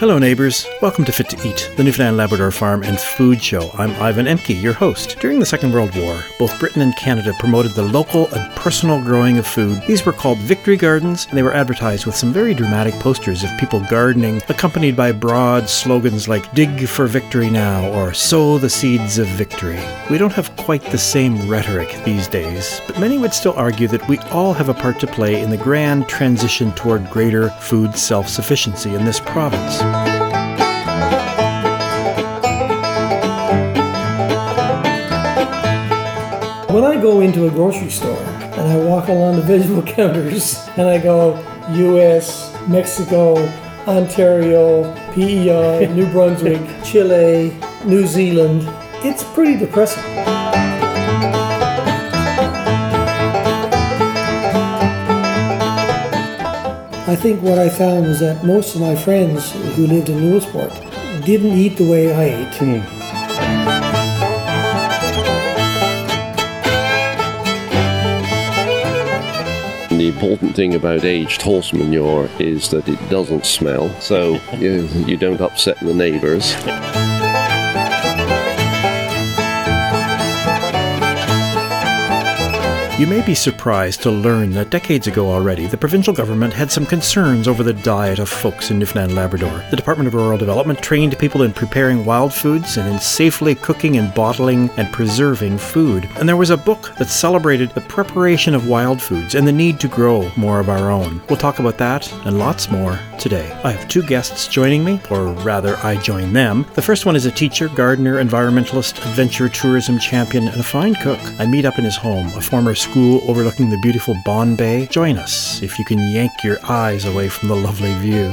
Hello neighbours, welcome to Fit to Eat, the Newfoundland Labrador Farm and Food Show. I'm Ivan Emke, your host. During the Second World War, both Britain and Canada promoted the local and personal growing of food. These were called victory gardens, and they were advertised with some very dramatic posters of people gardening, accompanied by broad slogans like "Dig for victory now" or "Sow the seeds of victory." We don't have quite the same rhetoric these days, but many would still argue that we all have a part to play in the grand transition toward greater food self-sufficiency in this province. When I go into a grocery store and I walk along the vegetable counters and I go US, Mexico, Ontario, PEI, New Brunswick, Chile, New Zealand, it's pretty depressing. I think what I found was that most of my friends who lived in Lewisport didn't eat the way I ate. The important thing about aged horse manure is that it doesn't smell, so you don't upset the neighbours. You may be surprised to learn that decades ago already, the provincial government had some concerns over the diet of folks in Newfoundland and Labrador. The Department of Rural Development trained people in preparing wild foods and in safely cooking and bottling and preserving food. And there was a book that celebrated the preparation of wild foods and the need to grow more of our own. We'll talk about that and lots more today. I have two guests joining me, or rather I join them. The first one is a teacher, gardener, environmentalist, adventure tourism champion, and a fine cook. I meet up in his home, a former school overlooking the beautiful Bon Bay. Join us if you can yank your eyes away from the lovely view.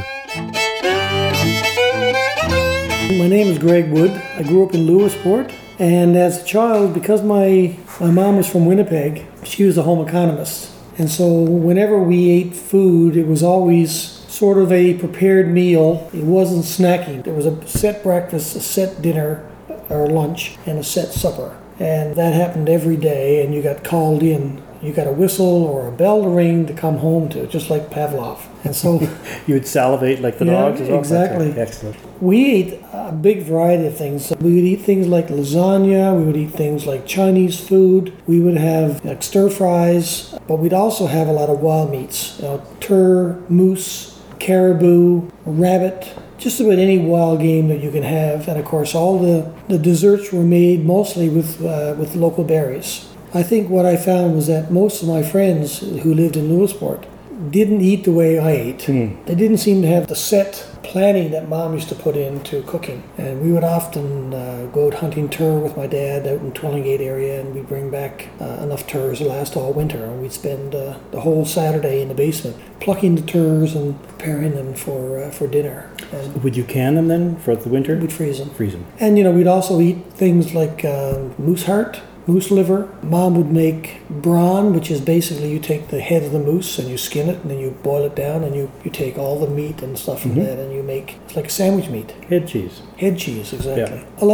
My name is Greg Wood. I grew up in Lewisport, and as a child, because my mom was from Winnipeg, she was a home economist. And so whenever we ate food, it was always sort of a prepared meal. It wasn't snacking. There was a set breakfast, a set dinner or lunch, and a set supper. And that happened every day, and you got called in. You got a whistle or a bell to ring to come home to, just like Pavlov. And so you would salivate like the dogs as well? Exactly. Okay. Excellent. We ate a big variety of things. We would eat things like lasagna, we would eat things like Chinese food, we would have like stir fries, but we'd also have a lot of wild meats. Tur, moose, caribou, rabbit, just about any wild game that you can have. And of course all the desserts were made mostly with local berries. I think what I found was that most of my friends who lived in Lewisport didn't eat the way I ate. They didn't seem to have the set planning that Mom used to put into cooking. And we would often go out hunting tur with my dad out in Twillingate area, and we'd bring back enough turs to last all winter. And we'd spend the whole Saturday in the basement plucking the turs and preparing them for dinner. And would you can them then for the winter? We'd freeze them. And we'd also eat things like moose heart, moose liver. Mom would make brawn, which is basically you take the head of the moose and you skin it and then you boil it down and you take all the meat and stuff from that and you make, it's like a sandwich meat. Head cheese, exactly. Yeah. A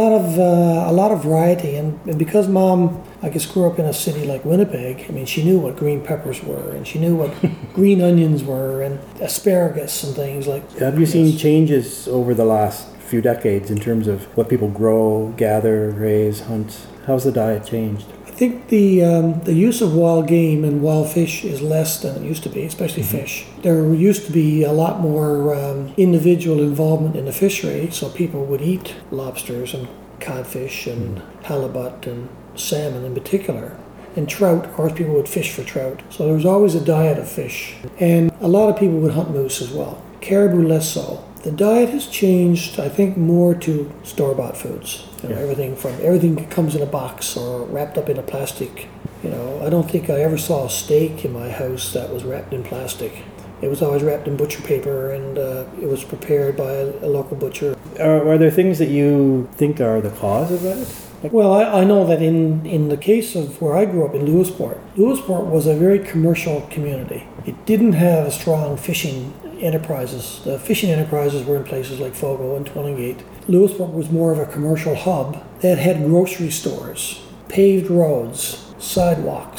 lot of variety, and because Mom, I guess, grew up in a city like Winnipeg, I mean, she knew what green peppers were and she knew what green onions were and asparagus and things like that. Have you seen changes over the last few decades in terms of what people grow, gather, raise, hunt? How's the diet changed? I think the use of wild game and wild fish is less than it used to be, especially fish. There used to be a lot more individual involvement in the fishery, so people would eat lobsters and codfish and halibut and salmon in particular. And trout, of course, people would fish for trout. So there was always a diet of fish. And a lot of people would hunt moose as well. Caribou less so. The diet has changed, I think, more to store-bought foods. Everything that comes in a box or wrapped up in a plastic. I don't think I ever saw a steak in my house that was wrapped in plastic. It was always wrapped in butcher paper, and it was prepared by a local butcher. Are there things that you think are the cause of that? Well, I know that in the case of where I grew up in Lewisport was a very commercial community. It didn't have a strong fishing enterprises. The fishing enterprises were in places like Fogo and Twillingate. Lewisport was more of a commercial hub that had grocery stores, paved roads, sidewalks,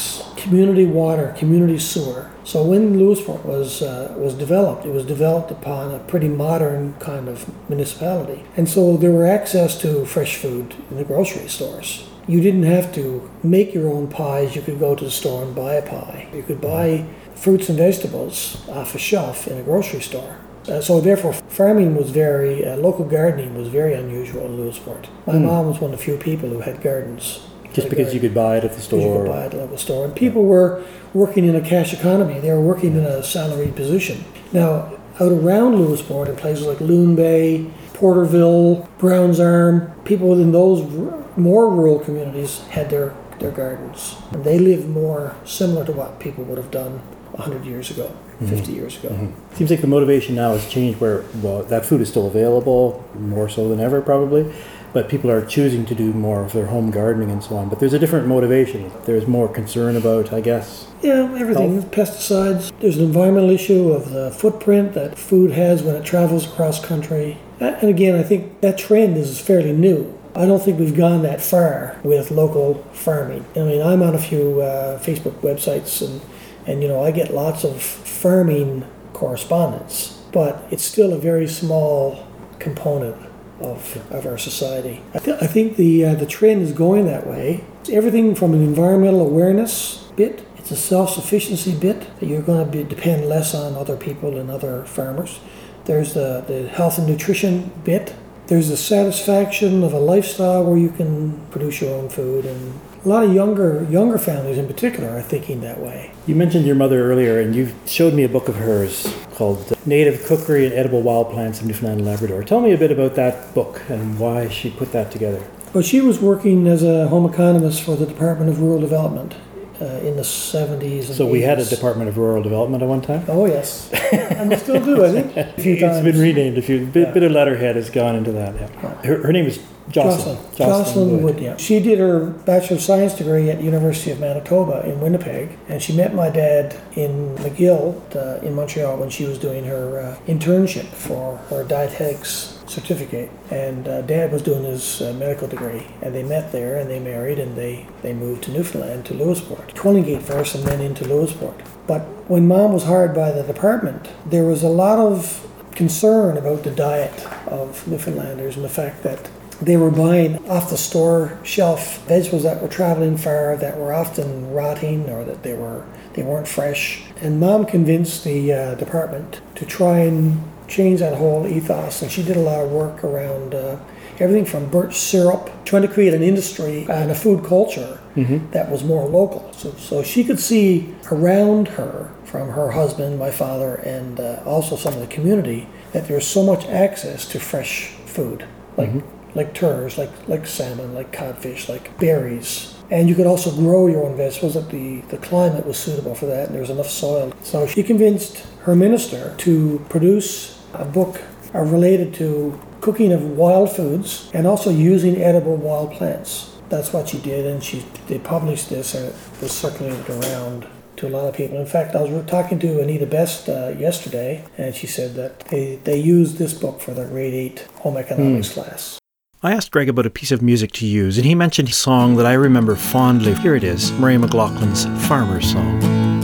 community water, community sewer. So when Lewisport was developed, it was developed upon a pretty modern kind of municipality. And so there were access to fresh food in the grocery stores. You didn't have to make your own pies. You could go to the store and buy a pie. You could buy fruits and vegetables off a shelf in a grocery store. So therefore, farming was local gardening was very unusual in Lewisport. My mom was one of the few people who had gardens. Just because you could buy it at the store? You could buy it at the local store. And people were working in a cash economy. They were working in a salaried position. Now, out around Lewisport, in places like Loon Bay, Porterville, Browns Arm, people in those more rural communities had their gardens. And they lived more similar to what people would have done 100 years ago, 50 years ago. Mm-hmm. Seems like the motivation now has changed where, well, that food is still available, more so than ever probably, but people are choosing to do more of their home gardening and so on. But there's a different motivation. There's more concern about, I guess. Yeah, everything. Health. Pesticides. There's an environmental issue of the footprint that food has when it travels across country. And again, I think that trend is fairly new. I don't think we've gone that far with local farming. I mean, I'm on a few Facebook websites and I get lots of farming correspondence, but it's still a very small component of our society. I think the trend is going that way. It's everything from an environmental awareness bit, it's a self-sufficiency bit, that you're going to depend less on other people and other farmers. There's the health and nutrition bit. There's the satisfaction of a lifestyle where you can produce your own food, and a lot of younger families in particular are thinking that way. You mentioned your mother earlier, and you showed me a book of hers called Native Cookery and Edible Wild Plants of Newfoundland and Labrador. Tell me a bit about that book and why she put that together. Well, she was working as a home economist for the Department of Rural Development in the 70s and So 80s. We had a Department of Rural Development at one time? Oh, yes. And we still do, I think, a few times. It's been renamed a few. Bit of letterhead has gone into that. Yeah. Her name is Jocelyn. Jocelyn Wood, yeah. She did her Bachelor of Science degree at the University of Manitoba in Winnipeg, and she met my dad in McGill in Montreal when she was doing her internship for her dietetics certificate. And Dad was doing his medical degree, and they met there, and they married, and they moved to Newfoundland, to Lewisport. Twillingate first, and then into Lewisport. But when Mom was hired by the department, there was a lot of concern about the diet of Newfoundlanders and the fact that they were buying off the store shelf vegetables that were traveling far, that were often rotting, or that they weren't fresh. And Mom convinced the department to try and change that whole ethos, and she did a lot of work around everything from birch syrup, trying to create an industry and a food culture that was more local. So she could see around her, from her husband, my father, and also some of the community, that there was so much access to fresh food, like turners, like salmon, like codfish, like berries. And you could also grow your own vegetables, that the climate was suitable for that, and there was enough soil. So she convinced her minister to produce a book related to cooking of wild foods and also using edible wild plants. That's what she did, and they published this, and it was circulated around to a lot of people. In fact, I was talking to Anita Best yesterday, and she said that they used this book for their grade 8 home economics class. I asked Greg about a piece of music to use, and he mentioned a song that I remember fondly. Here it is, Murray McLaughlin's Farmer's Song.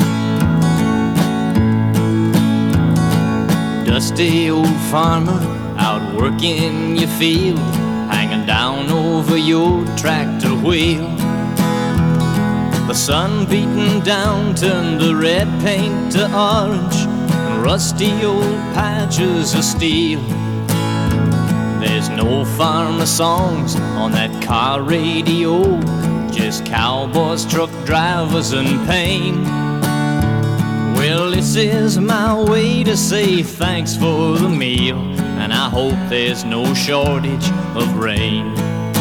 Dusty old farmer, out working your field, hanging down over your tractor wheel. The sun beating down turned the red paint to orange, and rusty old patches of steel. There's no farmer songs on that car radio, just cowboys, truck drivers, and pain. Well, this is my way to say thanks for the meal, and I hope there's no shortage of rain.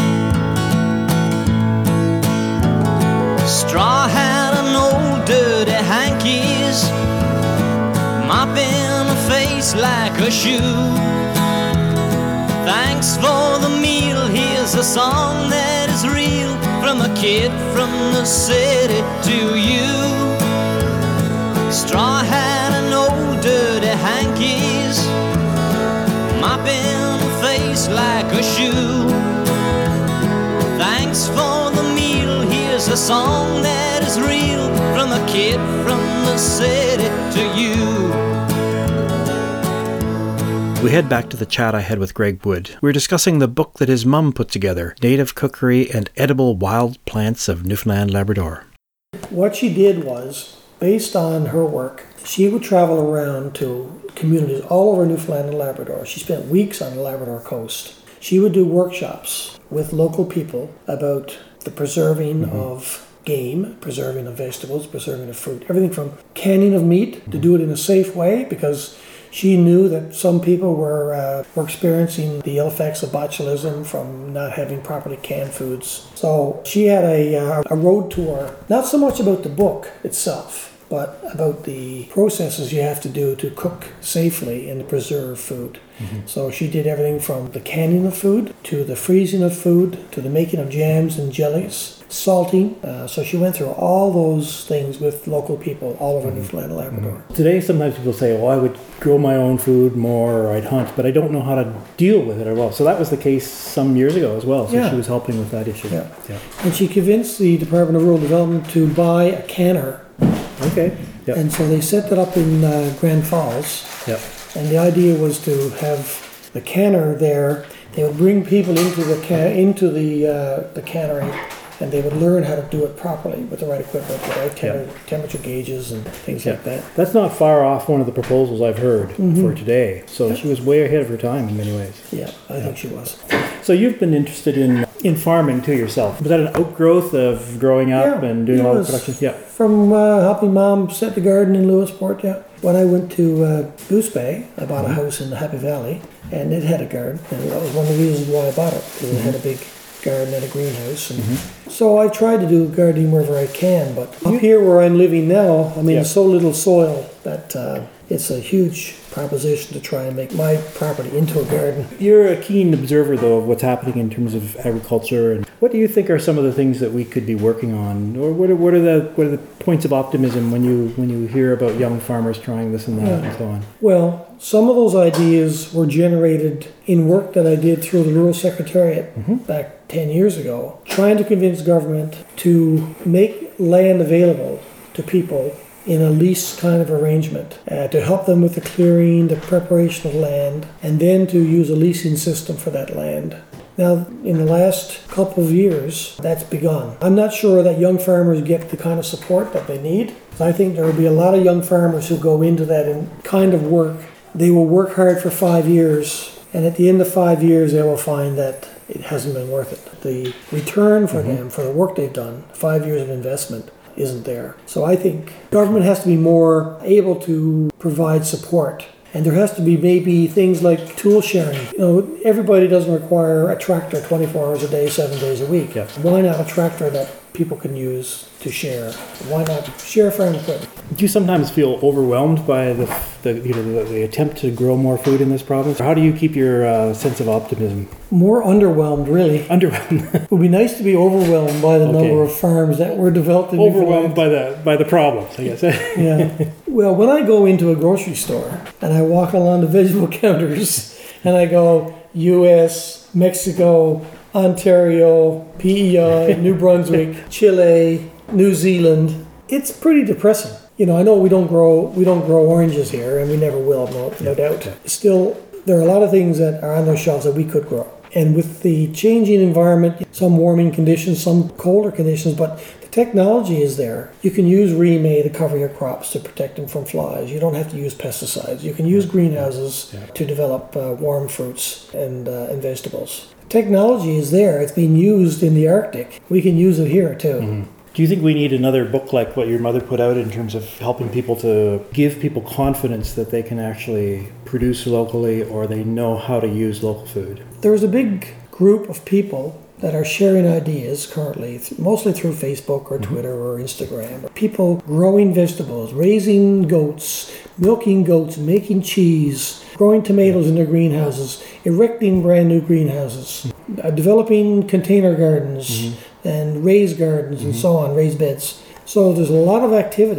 Straw hat and old dirty hankies, mopping a face like a shoe. Thanks for the meal, here's a song that is real, from a kid from the city to you. Straw hat and old dirty hankies, mopping a face like a shoe. Thanks for the meal, here's It's a song that is real, from a kid from the city to you. We head back to the chat I had with Greg Wood. We were discussing the book that his mum put together, Native Cookery and Edible Wild Plants of Newfoundland Labrador. What she did was, based on her work, she would travel around to communities all over Newfoundland and Labrador. She spent weeks on the Labrador coast. She would do workshops with local people about the preserving of game, preserving of vegetables, preserving of fruit, everything from canning of meat to do it in a safe way, because she knew that some people were experiencing the ill effects of botulism from not having properly canned foods. So she had a road tour, not so much about the book itself, but about the processes you have to do to cook safely and to preserve food. So she did everything from the canning of food, to the freezing of food, to the making of jams and jellies, salting. So she went through all those things with local people all over Newfoundland and Labrador. Today, sometimes people say, well, I would grow my own food more, or I'd hunt, but I don't know how to deal with it at all. So that was the case some years ago as well. So she was helping with that issue. Yeah. And she convinced the Department of Rural Development to buy a canner. Okay. Yep. And so they set that up in Grand Falls. Yep. And the idea was to have the canner there. They would bring people into the cannery, and they would learn how to do it properly with the right equipment, the right temperature gauges and things like that. That's not far off one of the proposals I've heard for today. So she was way ahead of her time in many ways. Yeah, I think she was. So you've been interested in farming too yourself. Was that an outgrowth of growing up and doing all the production? Yeah. From helping Mom set the garden in Lewisport, When I went to Goose Bay, I bought a house in the Happy Valley, and it had a garden. And that was one of the reasons why I bought it, because it had a big garden and a greenhouse. And so I tried to do gardening wherever I can, but up here where I'm living now, I mean, there's so little soil that it's a huge proposition to try and make my property into a garden. You're a keen observer, though, of what's happening in terms of agriculture. And what do you think are some of the things that we could be working on, or what are the points of optimism when you hear about young farmers trying this and that and so on? Well, some of those ideas were generated in work that I did through the Rural Secretariat back 10 years ago, trying to convince government to make land available to people in a lease kind of arrangement, to help them with the clearing, the preparation of land, and then to use a leasing system for that land. Now, in the last couple of years, that's begun. I'm not sure that young farmers get the kind of support that they need. I think there will be a lot of young farmers who go into that kind of work. They will work hard for 5 years, and at the end of 5 years, they will find that it hasn't been worth it. The return for them, for the work they've done, 5 years of investment, isn't there. So I think government has to be more able to provide support. And there has to be maybe things like tool sharing. Everybody doesn't require a tractor 24 hours a day, 7 days a week. Why not a tractor that people can use to share? Why not share farm equipment? Do you sometimes feel overwhelmed by the attempt to grow more food in this province? How do you keep your sense of optimism? More underwhelmed, really. Underwhelmed. It would be nice to be overwhelmed by the number of farms that were developed in overwhelmed by the problems, I guess. Yeah. Well, when I go into a grocery store and I walk along the vegetable counters and I go U.S., Mexico, Ontario, PEI, New Brunswick, Chile, New Zealand, it's pretty depressing. I know we don't grow oranges here, and we never will, no doubt. Still, there are a lot of things that are on those shelves that we could grow. And with the changing environment, some warming conditions, some colder conditions, but the technology is there. You can use Remay to cover your crops to protect them from flies. You don't have to use pesticides. You can use greenhouses to develop warm fruits and vegetables. Technology is there. It's being used in the Arctic. We can use it here too. Do you think we need another book like what your mother put out in terms of helping people to give people confidence that they can actually produce locally, or they know how to use local food? There's a big group of people that are sharing ideas currently, mostly through Facebook or Twitter or Instagram. People growing vegetables, raising goats, milking goats, making cheese, growing tomatoes in their greenhouses, erecting brand new greenhouses, developing container gardens and raised gardens and so on, raised beds. So there's a lot of activity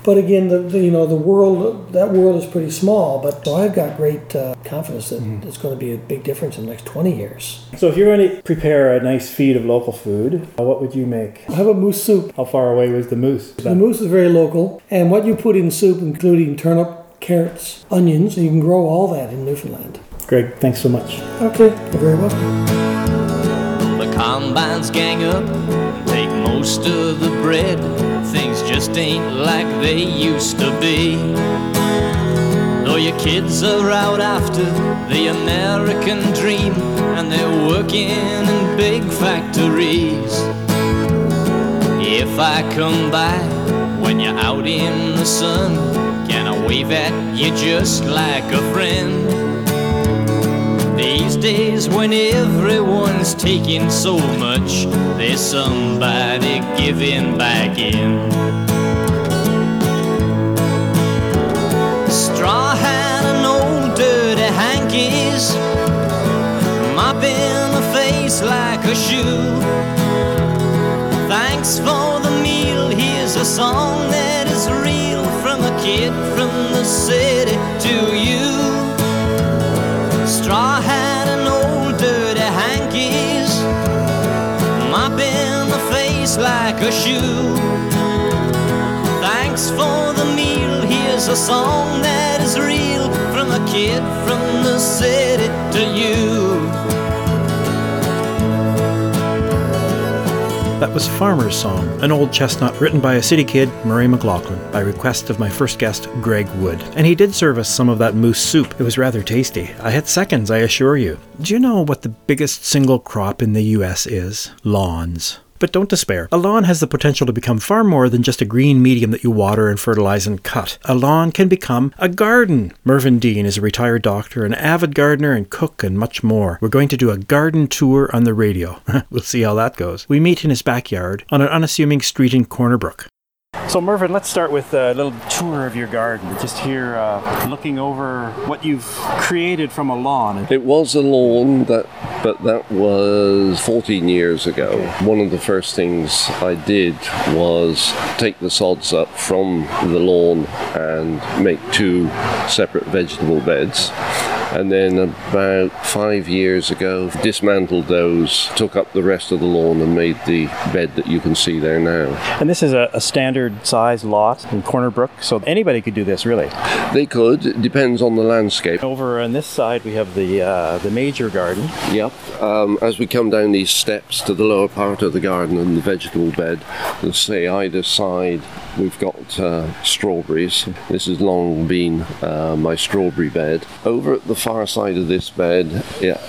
But again, the world, that world is pretty small. But so I've got great confidence that it's going to be a big difference in the next 20 years. So if you're going to prepare a nice feed of local food, what would you make? I have a moose soup. How far away was the moose? The moose is very local, and what you put in soup, including turnip, carrots, onions, and you can grow all that in Newfoundland. Greg, thanks so much. Okay, you're very welcome. The combines gang up and take most of the bread. Things just ain't like they used to be. Though your kids are out after the American dream, and they're working in big factories. If I come by when you're out in the sun, can I wave at you just like a friend? These days when everyone's taking so much, there's somebody giving back in. Straw hat and old dirty hankies, mopping the face like a shoe. Thanks for the meal, here's a song that is real, from a kid from the city to you. Straw hat and old dirty hankies, mopping the face like a shoe. Thanks for the meal, here's a song that is real, from a kid from the city to you. That was Farmer's Song, an old chestnut written by a city kid, Murray McLaughlin, by request of my first guest, Greg Wood. And he did serve us some of that moose soup. It was rather tasty. I had seconds, I assure you. Do you know what the biggest single crop in the U.S. is? Lawns. But don't despair. A lawn has the potential to become far more than just a green medium that you water and fertilize and cut. A lawn can become a garden. Mervyn Dean is a retired doctor, an avid gardener and cook, and much more. We're going to do a garden tour on the radio. We'll see how that goes. We meet in his backyard on an unassuming street in Corner Brook. So Mervyn, let's start with a little tour of your garden. Just here looking over what you've created from a lawn. It was a lawn, but that was 14 years ago. Okay. One of the first things I did was take the sods up from the lawn and make 2 separate vegetable beds. And then about 5 years ago, dismantled those, took up the rest of the lawn and made the bed that you can see there now. And this is a standard size lot in Corner Brook, so anybody could do this, really? They could. It depends on the landscape. Over on this side, we have the major garden. Yep. As we come down these steps to the lower part of the garden and the vegetable bed, let's say either side, we've got strawberries. This has long been my strawberry bed. Over at the far side of this bed,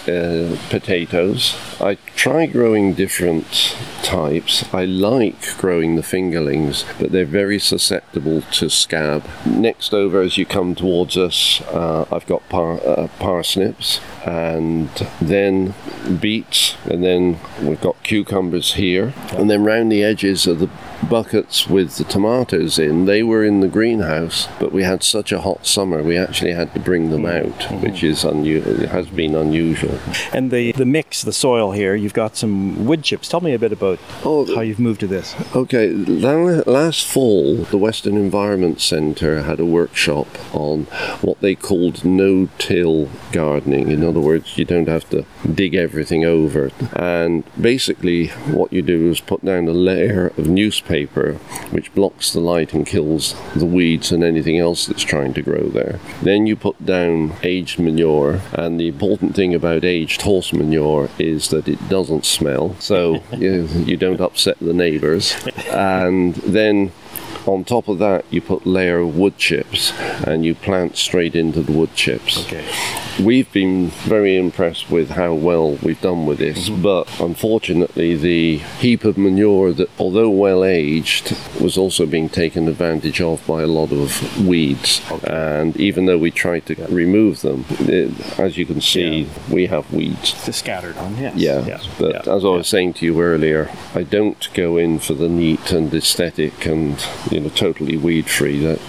potatoes. I try growing different types. I like growing the fingerlings, but they're very susceptible to scab. Next over, as you come towards us, I've got parsnips, and then beets, and then we've got cucumbers here, and then round the edges of the buckets with the tomatoes in, they were in the greenhouse, but we had such a hot summer we actually had to bring them out, which is it has been unusual. And the mix, the soil here, you've got some wood chips. Tell me a bit about how you've moved to this. Okay, last fall the Western Environment Centre had a workshop on what they called no-till gardening. In other words, you don't have to dig everything over, and basically what you do is put down a layer of newspaper which blocks the light and kills the weeds and anything else that's trying to grow there. Then you put down aged manure, and the important thing about aged horse manure is that it doesn't smell, so you don't upset the neighbours. And then on top of that, you put a layer of wood chips, and you plant straight into the wood chips. Okay. We've been very impressed with how well we've done with this, but unfortunately the heap of manure, that although well aged, was also being taken advantage of by a lot of weeds. Okay. And even though we tried to remove them, as you can see, we have weeds. Just scattered on, yes. Yeah, but as I was saying to you earlier, I don't go in for the neat and aesthetic and totally weed free. I keep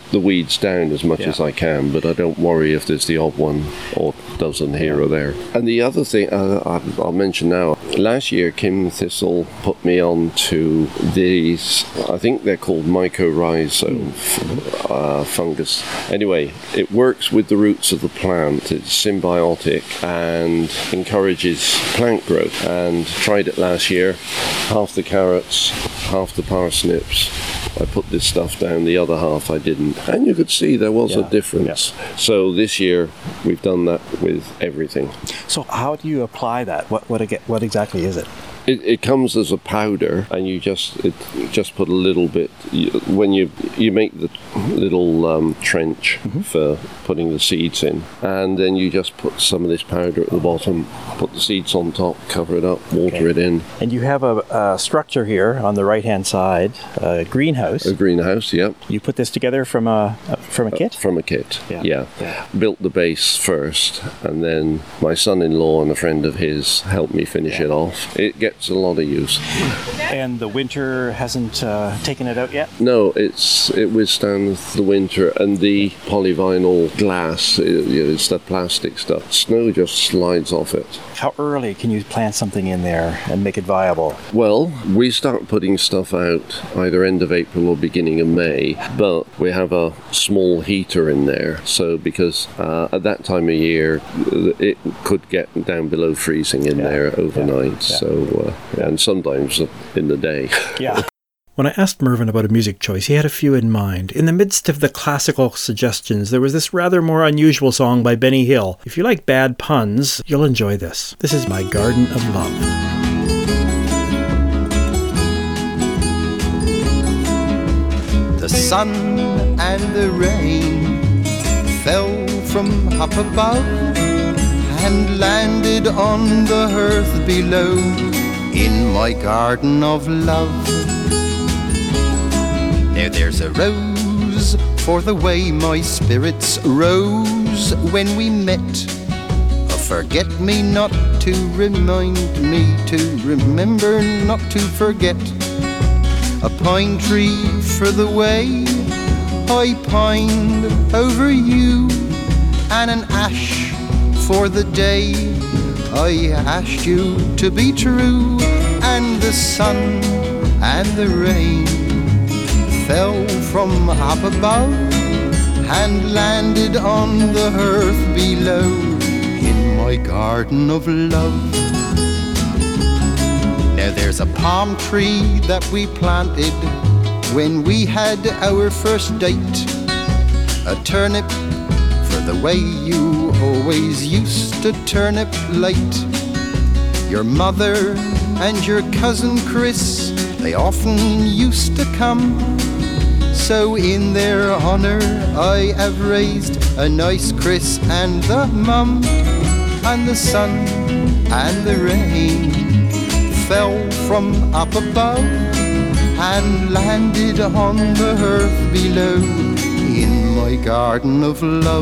the weeds down as much as I can, but I don't worry if there's the odd one or dozen here or there. And the other thing I'll mention now, last year Kim Thistle put me on to these, I think they're called mycorrhizome fungus. Anyway, it works with the roots of the plant. It's symbiotic and encourages plant growth. And tried it last year, half the carrots, half the parsnips. I put this stuff down, the other half I didn't. And you could see there was a difference. Yeah. So this year we've done that with everything. So how do you apply that? What exactly is it? It comes as a powder, and you just put a little bit when you make the little trench for putting the seeds in, and then you just put some of this powder at the bottom, put the seeds on top, cover it up, water it in. And you have a structure here on the right-hand side, a greenhouse. A greenhouse, yep. You put this together from a kit? From a kit, yeah. Built the base first, and then my son-in-law and a friend of his helped me finish it off. It gets a lot of use. And the winter hasn't taken it out yet? No, it withstands the winter, and the polyvinyl glass, it's the plastic stuff. Snow just slides off it. How early can you plant something in there and make it viable? Well, we start putting stuff out either end of April or beginning of May, but we have a small heater in there, so because at that time of year it could get down below freezing in there overnight, so and sometimes in the day. Yeah. When I asked Mervyn about a music choice, he had a few in mind. In the midst of the classical suggestions, there was this rather more unusual song by Benny Hill. If you like bad puns, you'll enjoy this. This is My Garden of Love. The sun and the rain fell from up above and landed on the hearth below in my garden of love. Now there's a rose for the way my spirits rose when we met. A forget-me-not to remind me to remember not to forget. A pine tree for the way I pined over you, and an ash for the day I asked you to be true. And the sun and the rain fell from up above and landed on the hearth below in my garden of love. Now there's a palm tree that we planted when we had our first date. A turnip for the way you always used to turnip late. Your mother and your cousin Chris, they often used to come. So in their honour I have raised a nice Chris and the mum. And the sun and the rain fell from up above and landed on the hearth below in my garden of love.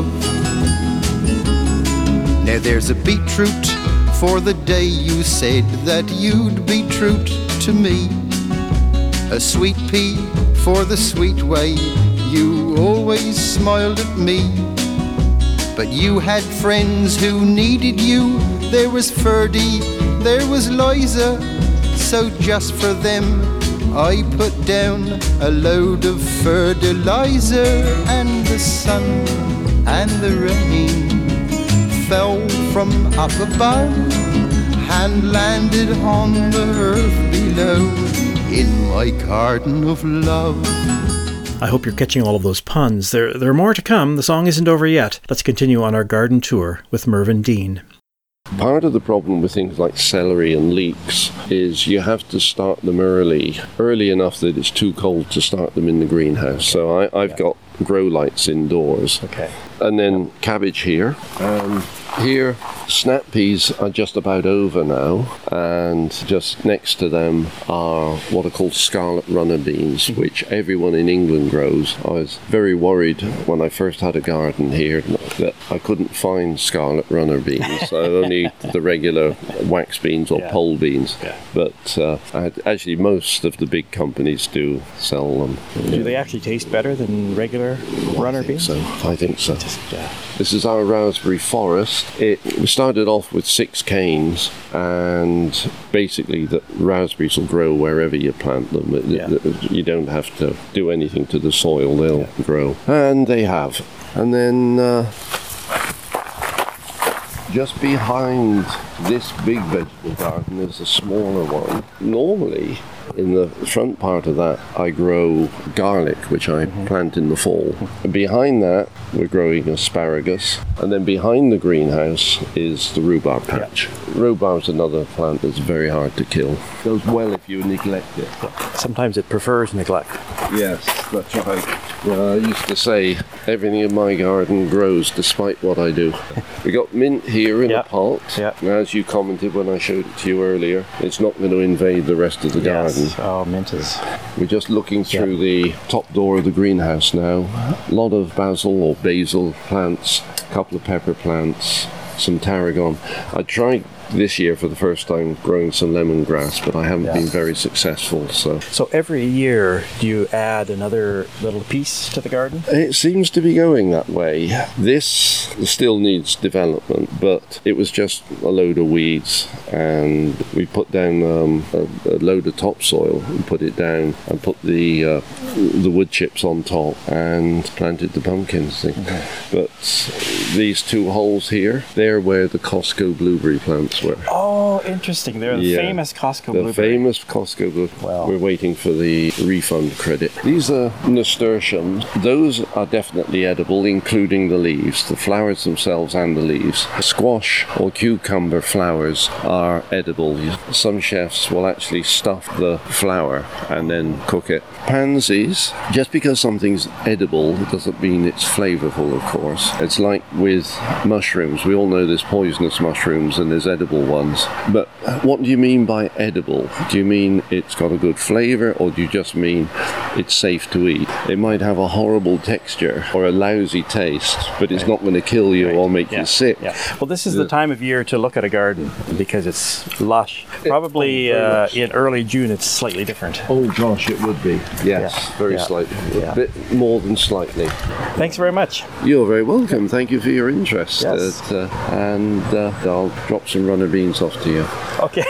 Now there's a beetroot for the day you said that you'd be true to me. A sweet pea for the sweet way you always smiled at me. But you had friends who needed you. There was Ferdy, there was Liza. So just for them I put down a load of fertilizer. And the sun and the rain fell from up above and landed on the earth below in my garden of love. I hope you're catching all of those puns. There are more to come. The song isn't over yet. Let's continue on our garden tour with Mervyn Dean. Part of the problem with things like celery and leeks is you have to start them early enough that it's too cold to start them in the greenhouse. So I've got grow lights indoors. Okay. And then cabbage here. Here, snap peas are just about over now, and just next to them are what are called scarlet runner beans, which everyone in England grows. I was very worried when I first had a garden here that I couldn't find scarlet runner beans. Only the regular wax beans or pole beans. But actually most of the big companies do sell them. Do they actually taste better than regular runner beans? I think so. This is our raspberry forest. We started off with 6 canes, and basically the raspberries will grow wherever you plant them. You don't have to do anything to the soil, they'll grow. And they have. And then just behind this big vegetable garden is a smaller one. Normally, in the front part of that, I grow garlic, which I plant in the fall. And behind that, we're growing asparagus. And then behind the greenhouse is the rhubarb patch. Rhubarb's another plant that's very hard to kill. Goes well if you neglect it. Sometimes it prefers neglect. Yes, that's right. I used to say everything in my garden grows despite what I do. We got mint here in a pot. And as you commented when I showed it to you earlier, it's not going to invade the rest of the garden. Oh, mint is... We're just looking through the top door of the greenhouse now. A lot of basil or basil plants, a couple of pepper plants, some tarragon. I tried this year for the first time growing some lemongrass, but I haven't been very successful. So every year, do you add another little piece to the garden? It seems to be going that way. This still needs development, but it was just a load of weeds, and we put down a load of topsoil and put it down and put the wood chips on top and planted the pumpkins. But these 2 holes here, they're where the Costco blueberry plants were. Oh, interesting. They're the famous Costco blueberry. The famous Costco blueberry. Wow. We're waiting for the refund credit. These are nasturtiums. Those are definitely edible, including the leaves, the flowers themselves and the leaves. Squash or cucumber flowers are edible. Some chefs will actually stuff the flower and then cook it. Pansies, just because something's edible doesn't mean it's flavorful, of course. It's like with mushrooms. We all know there's poisonous mushrooms and there's edible ones. But what do you mean by edible? Do you mean it's got a good flavor, or do you just mean it's safe to eat? It might have a horrible texture or a lousy taste, but it's not going to kill you or make you sick. Well, this is the time of year to look at a garden because it's lush. Probably in early June it's slightly different. Oh gosh, it would be. Yes, very slightly. A bit more than slightly. Thanks very much. You're very welcome. Thank you for your interest. Yes. And I'll drop some runner beans off to you. Okay.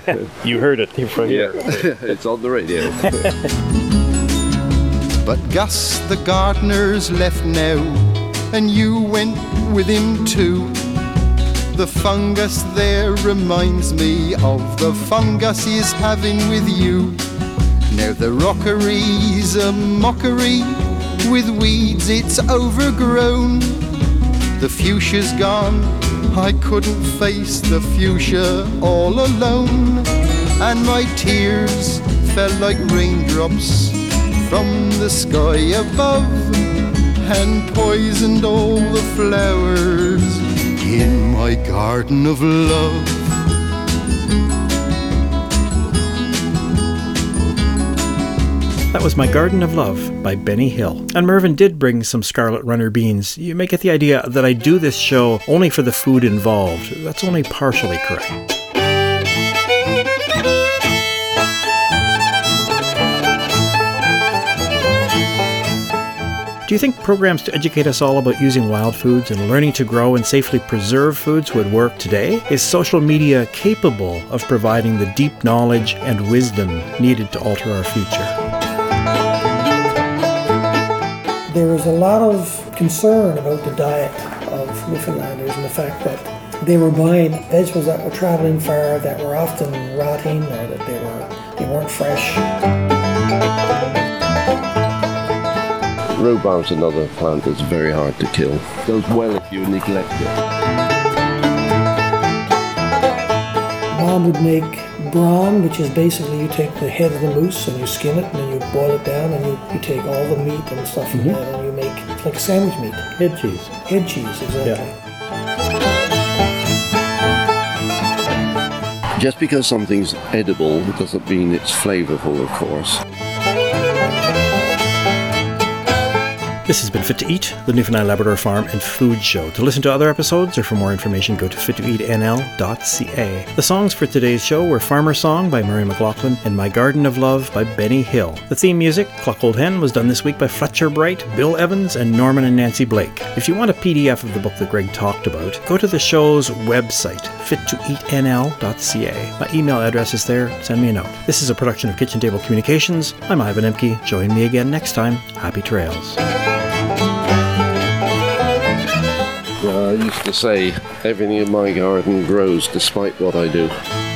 You heard it from here. It's on the radio. But Gus the gardener's left now, and you went with him too. The fungus there reminds me of the fungus he's having with you. Now the rockery's a mockery, with weeds it's overgrown. The fuchsia's gone, I couldn't face the fuchsia all alone. And my tears fell like raindrops from the sky above, and poisoned all the flowers in my garden of love. That was My Garden of Love by Benny Hill. And Mervyn did bring some scarlet runner beans. You may get the idea that I do this show only for the food involved. That's only partially correct. Do you think programs to educate us all about using wild foods and learning to grow and safely preserve foods would work today? Is social media capable of providing the deep knowledge and wisdom needed to alter our future? There was a lot of concern about the diet of Newfoundlanders and the fact that they were buying vegetables that were traveling far, that were often rotting, or that they weren't fresh. Rhubarb's another plant that's very hard to kill. Goes well if you neglect it. Mom would make brawn, which is basically you take the head of the moose and you skin it and then you boil it down and you take all the meat and stuff from that and you make like sandwich meat. Head cheese. Head cheese, exactly. Yeah. Just because something's edible doesn't mean it's flavourful, of course. This has been Fit to Eat, the Newfoundland Labrador Farm and Food Show. To listen to other episodes or for more information, go to fit2eatnl.ca. The songs for today's show were Farmer Song by Murray McLaughlin and My Garden of Love by Benny Hill. The theme music, Cluck Old Hen, was done this week by Fletcher Bright, Bill Evans, and Norman and Nancy Blake. If you want a PDF of the book that Greg talked about, go to the show's website, fit2eatnl.ca. My email address is there. Send me a note. This is a production of Kitchen Table Communications. I'm Ivan Emke. Join me again next time. Happy trails. I used to say, everything in my garden grows despite what I do.